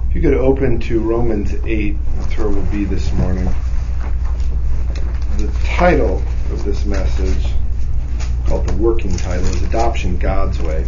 If you could open to Romans 8, that's where we'll be this morning. The title of this message, called the working title, is Adoption God's Way.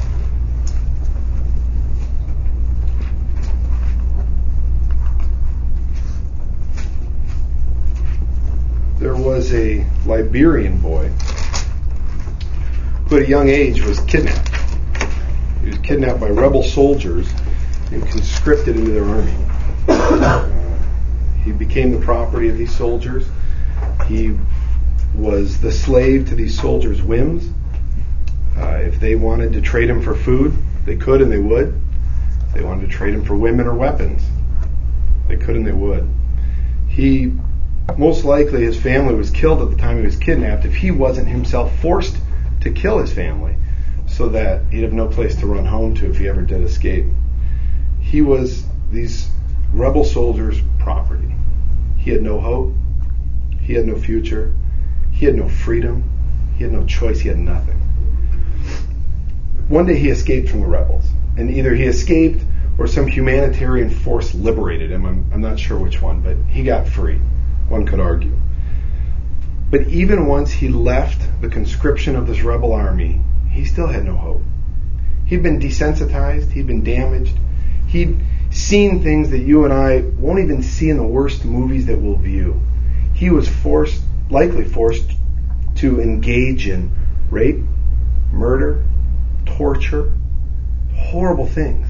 There was a Liberian boy who at a young age was kidnapped. He was kidnapped by rebel soldiers and conscripted into their army. He became the property of these soldiers. He was the slave to these soldiers' whims. If they wanted to trade him for food, they could and they would. If they wanted to trade him for women or weapons, they could and they would. He, most likely his family was killed at the time he was kidnapped if he wasn't himself forced to kill his family so that he'd have no place to run home to if he ever did escape. He was these rebel soldiers' property. He had no hope. He had no future. He had no freedom. He had no choice. He had nothing. One day he escaped from the rebels. And either he escaped or some humanitarian force liberated him. I'm not sure which one, but he got free. One could argue. But even once he left the conscription of this rebel army, he still had no hope. He'd been desensitized. He'd been damaged. He'd seen things that you and I won't even see in the worst movies that we'll view. He was likely forced to engage in rape, murder, torture, horrible things.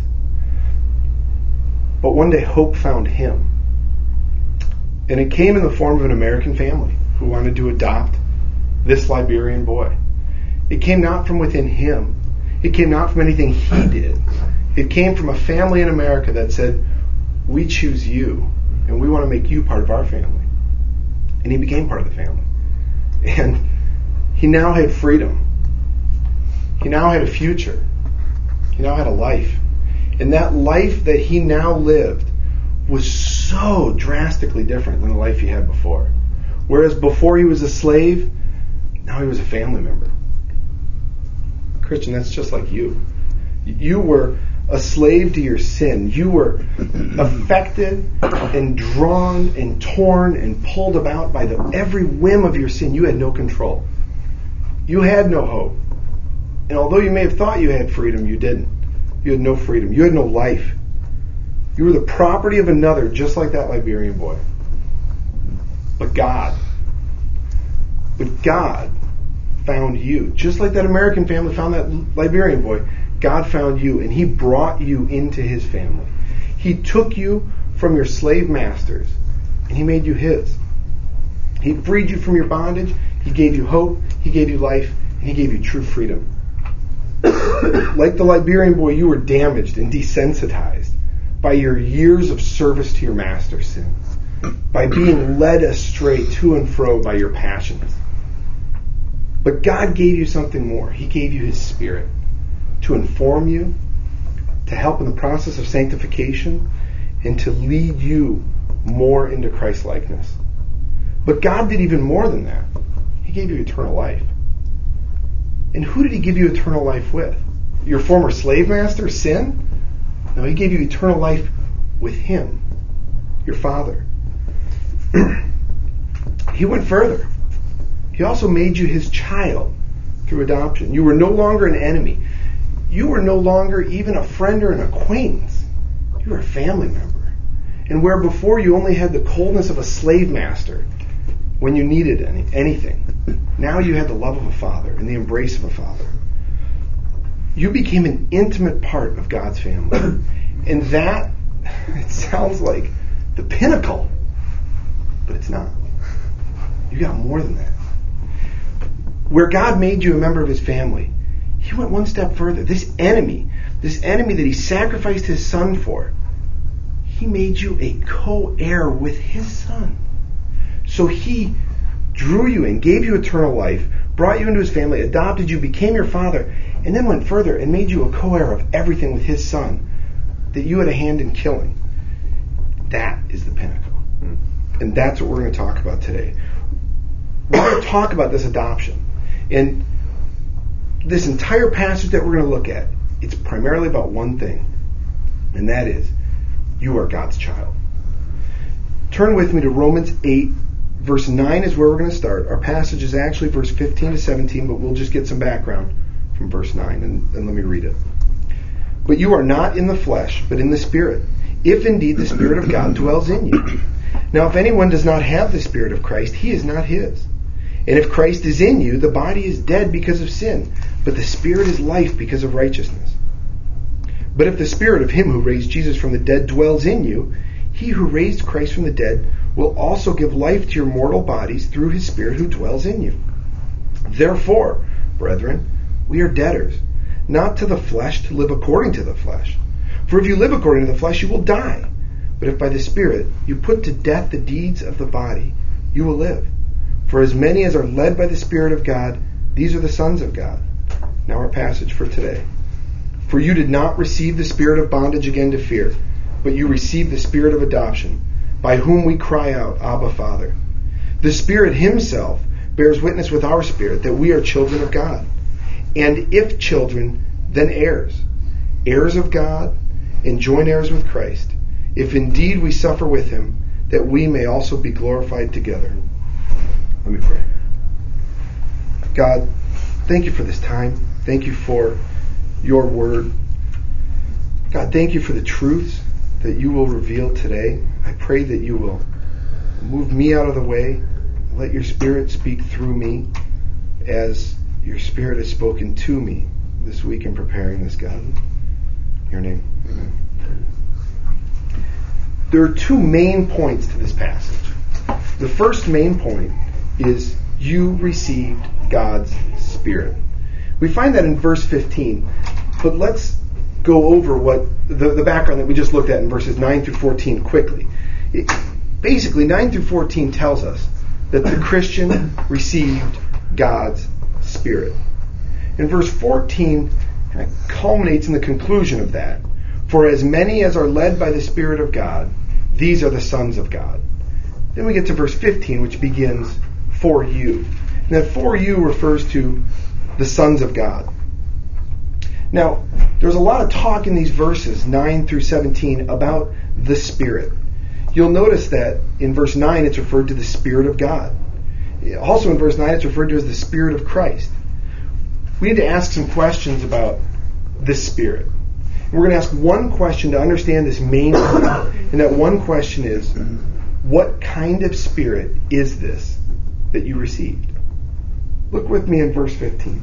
But one day hope found him. And it came in the form of an American family who wanted to adopt this Liberian boy. It came not from within him. It came not from anything he did. It came from a family in America that said, we choose you, and we want to make you part of our family. And he became part of the family. And he now had freedom. He now had a future. He now had a life. And that life that he now lived was so drastically different than the life he had before. Whereas before he was a slave, now he was a family member. Christian, that's just like you. You were a slave to your sin. You were affected and drawn and torn and pulled about by every whim of your sin. You had no control. You had no hope. And although you may have thought you had freedom, you didn't. You had no freedom. You had no life. You were the property of another, just like that Liberian boy. But God found you. Just like that American family found that Liberian boy, God found you, and He brought you into His family. He took you from your slave masters, and He made you His. He freed you from your bondage. He gave you hope. He gave you life, and He gave you true freedom. Like the Liberian boy, you were damaged and desensitized by your years of service to your master's sins, by being led astray to and fro by your passions. But God gave you something more. He gave you His Spirit to inform you, to help in the process of sanctification, and to lead you more into Christ-likeness. But God did even more than that. He gave you eternal life. And who did He give you eternal life with? Your former slave master, sin? No, He gave you eternal life with Him, your Father. He went further. He also made you His child through adoption. You were no longer an enemy. You were no longer even a friend or an acquaintance. You were a family member. And where before you only had the coldness of a slave master when you needed anything, now you had the love of a father and the embrace of a father. You became an intimate part of God's family. And that, it sounds like the pinnacle, but it's not. You got more than that. Where God made you a member of His family, He went one step further. This enemy that He sacrificed His Son for, He made you a co-heir with His Son. So He drew you in, gave you eternal life, brought you into His family, adopted you, became your father, and then went further and made you a co-heir of everything with His Son that you had a hand in killing. That is the pinnacle. And that's what we're going to talk about today. We're going to talk about this adoption. And this entire passage that we're going to look at, it's primarily about one thing, and that is You are God's child. Turn with me to Romans 8, verse 9 is where we're going to start. Our passage is actually verse 15 to 17, but we'll just get some background from verse 9, and let me read it. But you are not in the flesh, but in the Spirit, if indeed the Spirit of God dwells in you. Now if anyone does not have the Spirit of Christ, he is not his. And if Christ is in you, the body is dead because of sin, but the Spirit is life because of righteousness. But if the Spirit of him who raised Jesus from the dead dwells in you, he who raised Christ from the dead will also give life to your mortal bodies through his Spirit who dwells in you. Therefore, brethren, we are debtors, not to the flesh to live according to the flesh. For if you live according to the flesh, you will die. But if by the Spirit you put to death the deeds of the body, you will live. For as many as are led by the Spirit of God, these are the sons of God. Now our passage for today. For you did not receive the spirit of bondage again to fear, but you received the Spirit of adoption, by whom we cry out, Abba, Father. The Spirit himself bears witness with our spirit that we are children of God. And if children, then heirs, heirs of God, and joint heirs with Christ, if indeed we suffer with him, that we may also be glorified together. Let me pray. God, thank you for this time. Thank you for your word. God, thank you for the truths that you will reveal today. I pray that you will move me out of the way. Let your Spirit speak through me as your Spirit has spoken to me this week in preparing this, God. In your name, amen. There are two main points to this passage. The first main point is you received God's Spirit. We find that in verse 15, but let's go over what the background that we just looked at in verses 9 through 14 quickly. Basically, 9 through 14 tells us that the Christian received God's Spirit. And verse 14 kind of culminates in the conclusion of that. For as many as are led by the Spirit of God, these are the sons of God. Then we get to verse 15, which begins, for you. And that for you refers to the sons of God. Now, there's a lot of talk in these verses, 9 through 17, about the Spirit. You'll notice that in verse 9 it's referred to the Spirit of God. Also in verse 9 it's referred to as the Spirit of Christ. We need to ask some questions about this Spirit. And we're going to ask one question to understand this main point. And that one question is, what kind of Spirit is this that you received? Look with me in verse 15.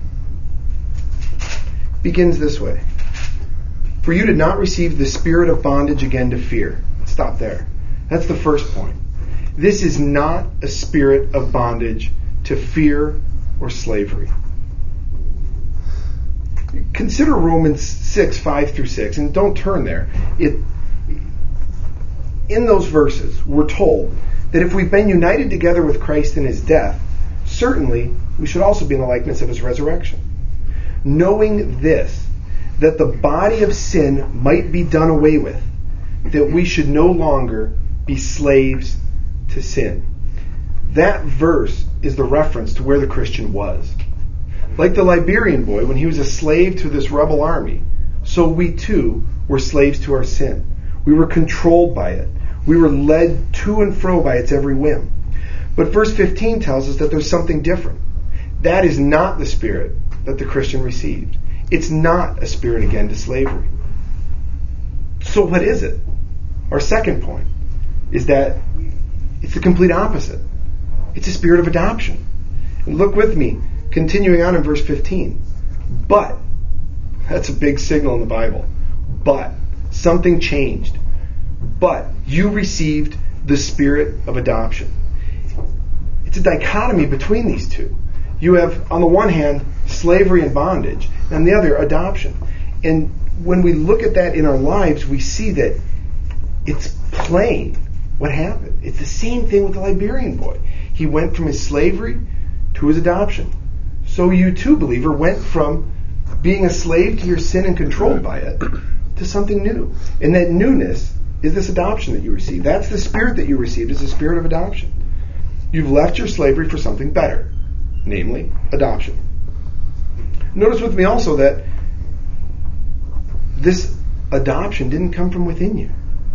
Begins this way. For you did not receive the spirit of bondage again to fear. Stop there. That's the first point. This is not a spirit of bondage to fear or slavery. Consider Romans 6, 5 through 6, and don't turn there. In those verses, we're told that if we've been united together with Christ in his death, certainly we should also be in the likeness of his resurrection. Knowing this, that the body of sin might be done away with, that we should no longer be slaves to sin. That verse is the reference to where the Christian was. Like the Liberian boy, when he was a slave to this rebel army, so we too were slaves to our sin. We were controlled by it. We were led to and fro by its every whim. But verse 15 tells us that there's something different. That is not the spirit that the Christian received. It's not a spirit again to slavery. So what is it? Our second point is that it's the complete opposite. It's a spirit of adoption. And look with me, continuing on in verse 15. But, that's a big signal in the Bible. But, something changed. But, you received the spirit of adoption. It's a dichotomy between these two. You have, on the one hand, slavery and bondage, and on the other, adoption. And when we look at that in our lives, we see that it's plain what happened. It's the same thing with the Liberian boy. He went from his slavery to his adoption. So you too, believer, went from being a slave to your sin and controlled by it to something new. And that newness is this adoption that you received. That's the spirit that you received, is the spirit of adoption. You've left your slavery for something better, namely adoption. Notice with me also that this adoption didn't come from within you.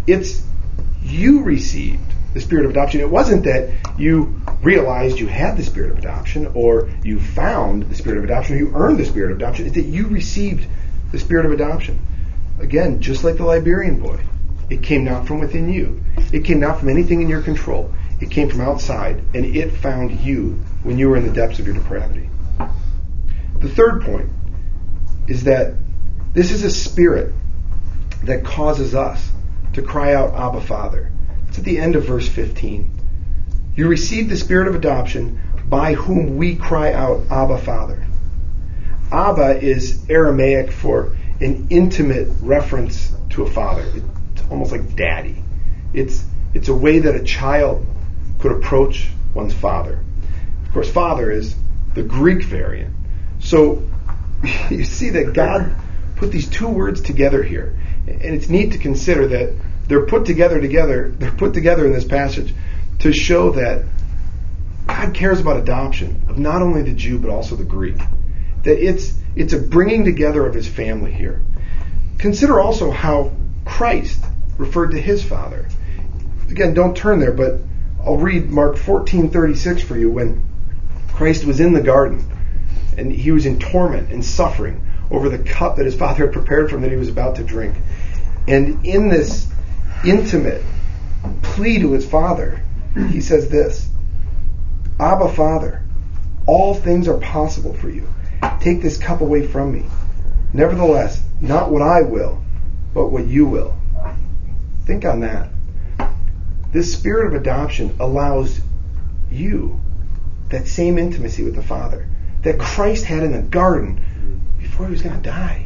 It's you received the spirit of adoption. It wasn't that you realized you had the spirit of adoption, or you found the spirit of adoption, or you earned the spirit of adoption. It's that you received the spirit of adoption. Again, just like the Liberian boy, it came not from within you. It came not from anything in your control. It came from outside, and it found you when you were in the depths of your depravity. The third point is that this is a spirit that causes us to cry out, Abba, Father. It's at the end of verse 15. You received the spirit of adoption by whom we cry out, Abba, Father. Abba is Aramaic for an intimate reference to a father. It's almost like daddy. It's a way that a child could approach one's father. Of course, father is the Greek variant. So you see that God put these two words together here. And it's neat to consider that they're put together in this passage to show that God cares about adoption of not only the Jew but also the Greek. That it's a bringing together of his family here. Consider also how Christ referred to his Father. Again, don't turn there, but I'll read Mark 14:36 for you, when Christ was in the garden and he was in torment and suffering over the cup that his Father had prepared for him that he was about to drink. And in this intimate plea to his Father, he says this, Abba, Father, all things are possible for you. Take this cup away from me. Nevertheless, not what I will, but what you will. Think on that. This spirit of adoption allows you that same intimacy with the Father that Christ had in the garden before he was going to die.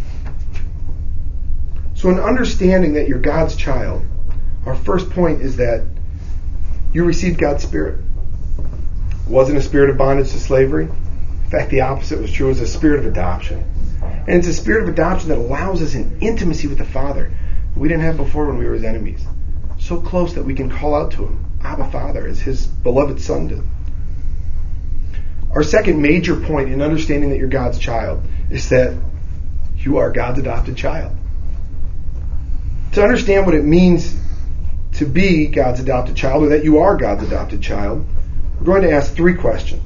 So in understanding that you're God's child, our first point is that you received God's Spirit. It wasn't a spirit of bondage to slavery. In fact, the opposite was true. It was a spirit of adoption. And it's a spirit of adoption that allows us an intimacy with the Father we didn't have before when we were his enemies. So close that we can call out to him, Abba, Father, as his beloved Son did. Our second major point in understanding that you're God's child is that you are God's adopted child. To understand what it means to be God's adopted child, or that you are God's adopted child, we're going to ask three questions.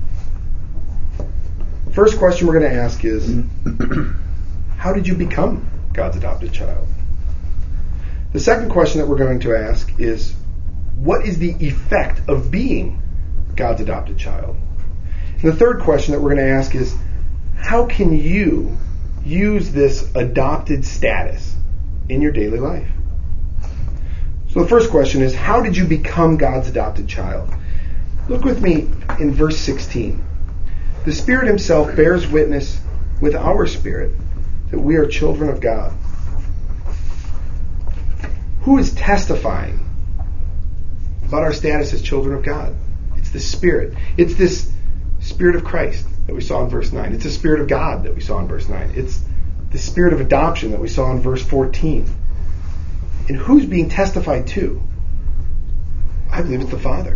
First question we're going to ask is, how did you become God's adopted child? The second question that we're going to ask is, what is the effect of being God's adopted child? And the third question that we're going to ask is, how can you use this adopted status in your daily life? So the first question is, how did you become God's adopted child? Look with me in verse 16. The Spirit himself bears witness with our spirit that we are children of God. Who is testifying about our status as children of God? It's the Spirit. It's this Spirit of Christ that we saw in verse 9. It's the Spirit of God that we saw in verse 9. It's the Spirit of adoption that we saw in verse 14. And who's being testified to? I believe it's the Father.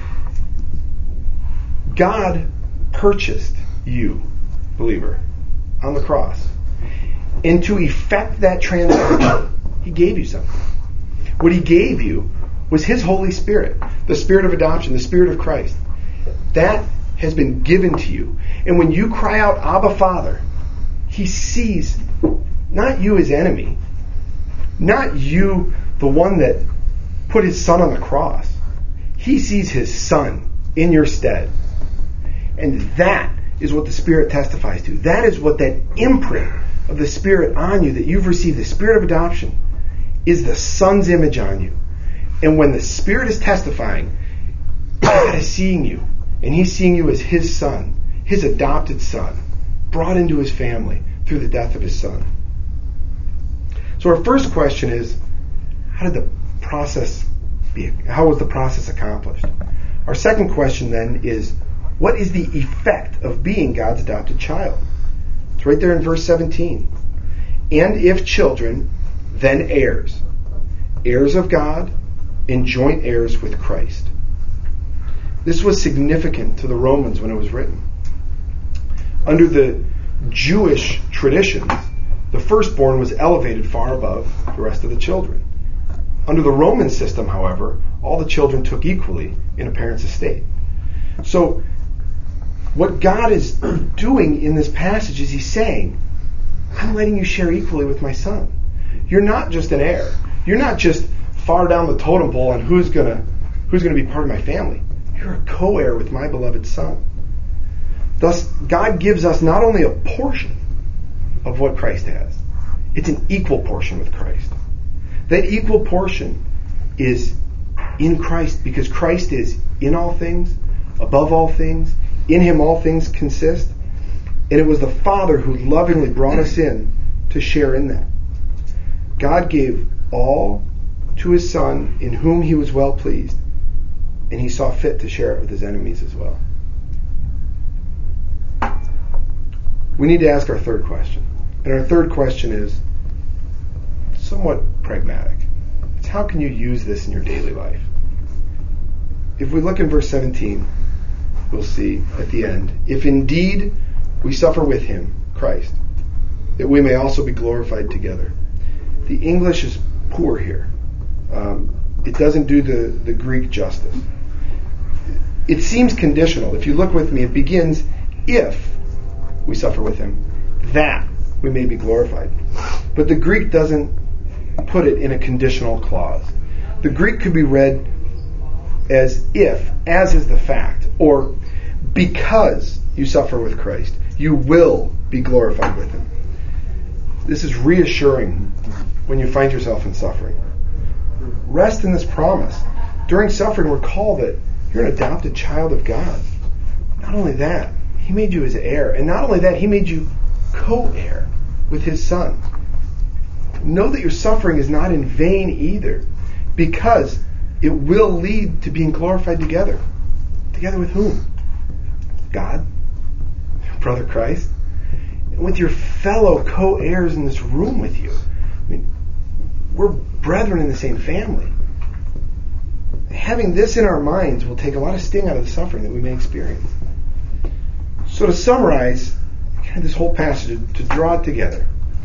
God purchased you, believer, on the cross. And to effect that transaction, he gave you something. What he gave you was his Holy Spirit, the Spirit of adoption, the Spirit of Christ. That has been given to you. And when you cry out, Abba, Father, he sees not you as enemy, not you, the one that put his Son on the cross. He sees his Son in your stead. And that is what the Spirit testifies to. That is what that imprint of the Spirit on you that you've received, the Spirit of adoption, is the Son's image on you. And when the Spirit is testifying, God is seeing you. And he's seeing you as his Son, his adopted Son, brought into his family through the death of his Son. So our first question is, how was the process accomplished? Our second question then is, what is the effect of being God's adopted child? It's right there in verse 17. And if children, then heirs. Heirs of God and joint heirs with Christ. This was significant to the Romans when it was written. Under the Jewish traditions, the firstborn was elevated far above the rest of the children. Under the Roman system, however, all the children took equally in a parent's estate. So what God is doing in this passage is he's saying, I'm letting you share equally with my son. You're not just an heir. You're not just far down the totem pole on who's gonna be part of my family. You're a co-heir with my beloved son. Thus, God gives us not only a portion of what Christ has, it's an equal portion with Christ. That equal portion is in Christ because Christ is in all things, above all things, in him all things consist. And it was the Father who lovingly brought us in to share in that. God gave all to his Son in whom he was well pleased, and he saw fit to share it with his enemies as well. We need to ask our third question. And our third question is somewhat pragmatic. It's how can you use this in your daily life? If we look in verse 17, we'll see at the end, if indeed we suffer with him, Christ, that we may also be glorified together. The English is poor here. It doesn't do the Greek justice. It seems conditional. If you look with me, it begins, if we suffer with him, that we may be glorified. But the Greek doesn't put it in a conditional clause. The Greek could be read as if, as is the fact, or because you suffer with Christ, you will be glorified with him. This is reassuring when you find yourself in suffering. Rest in this promise. During suffering, recall that you're an adopted child of God. Not only that, he made you his heir. And not only that, he made you co-heir with his son. Know that your suffering is not in vain either, because it will lead to being glorified together. Together with whom? God, brother Christ, and with your fellow co-heirs in this room with you. I mean, we're brethren in the same family. Having this in our minds will take a lot of sting out of the suffering that we may experience. So to summarize this whole passage, to draw it together.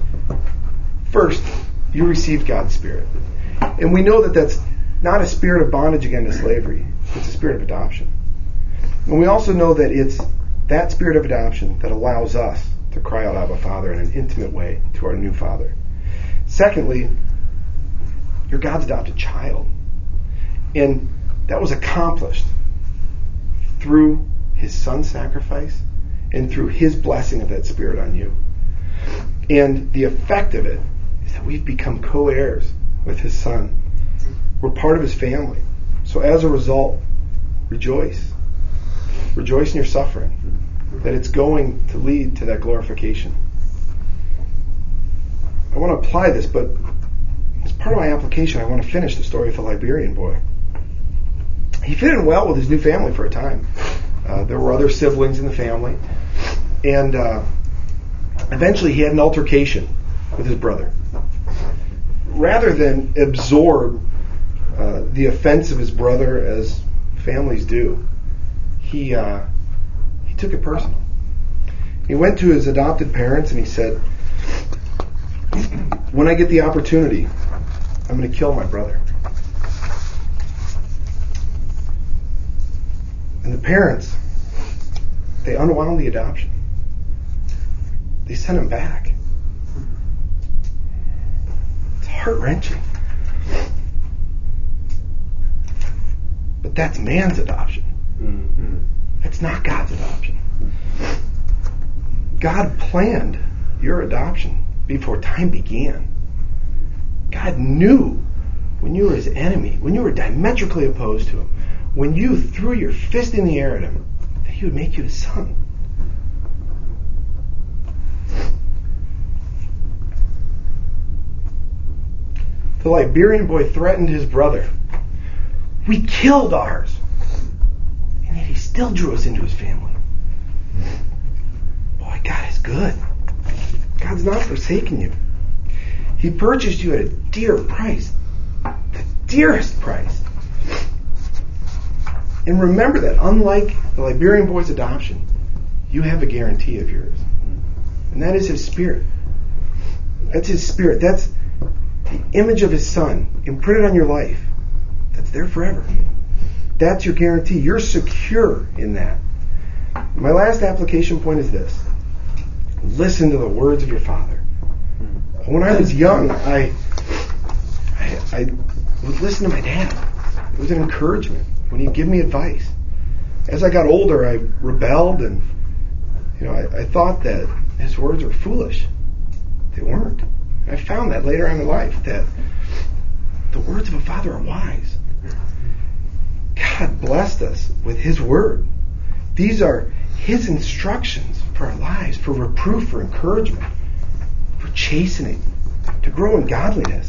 First, you received God's Spirit. And we know that that's not a spirit of bondage again to slavery. It's a spirit of adoption. And we also know that it's that spirit of adoption that allows us to cry out, Abba, Father, in an intimate way to our new Father. Secondly, you're God's adopted child. And that was accomplished through his son's sacrifice and through his blessing of that Spirit on you. And the effect of it is that we've become co-heirs with his son. We're part of his family. So as a result, rejoice. Rejoice in your suffering, that it's going to lead to that glorification. I want to apply this, but as part of my application, I want to finish the story of the Liberian boy. He fit in well with his new family for a time. There were other siblings in the family. And eventually he had an altercation with his brother. Rather than absorb the offense of his brother as families do, he took it personal. He went to his adopted parents and he said, when I get the opportunity, I'm going to kill my brother. And the parents, they unwound the adoption. They sent him back. It's heart-wrenching. But that's man's adoption. It's not God's adoption. God planned your adoption before time began. God knew when you were his enemy, when you were diametrically opposed to him, when you threw your fist in the air at him, that he would make you his son. The Liberian boy threatened his brother. We killed ours. And yet he still drew us into his family. Boy, God is good. God's not forsaken you. He purchased you at a dear price. The dearest price. And remember that unlike the Liberian boy's adoption, you have a guarantee of yours. And that is his Spirit. That's his Spirit. That's the image of His Son imprinted on your life, that's there forever. That's your guarantee. You're secure in that. My last application point is this. Listen to the words of your Father. When I was young, I would listen to my dad. It was an encouragement when he'd give me advice. As I got older, I rebelled, and I thought that his words were foolish. They weren't. And I found that later on in life, that the words of a father are wise. God blessed us with His word. These are His instructions for our lives, for reproof, for encouragement, for chastening, to grow in godliness.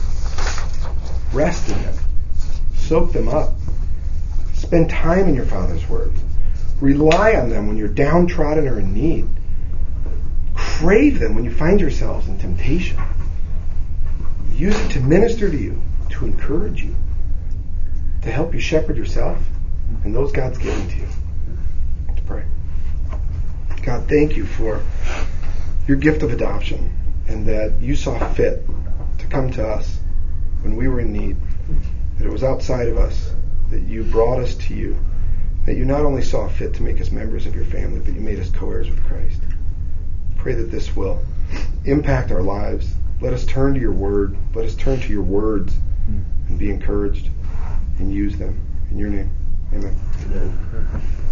Rest in them. Soak them up. Spend time in your Father's words. Rely on them when you're downtrodden or in need. Crave them when you find yourselves in temptation. Use it to minister to you, to encourage you, to help you shepherd yourself and those God's given to you. Let's pray. God, thank you for your gift of adoption, and that you saw fit to come to us when we were in need, that it was outside of us, that you brought us to you, that you not only saw fit to make us members of your family, but you made us co-heirs with Christ. Pray that this will impact our lives. Let us turn to your word. Let us turn to your words and be encouraged and use them. In your name, amen.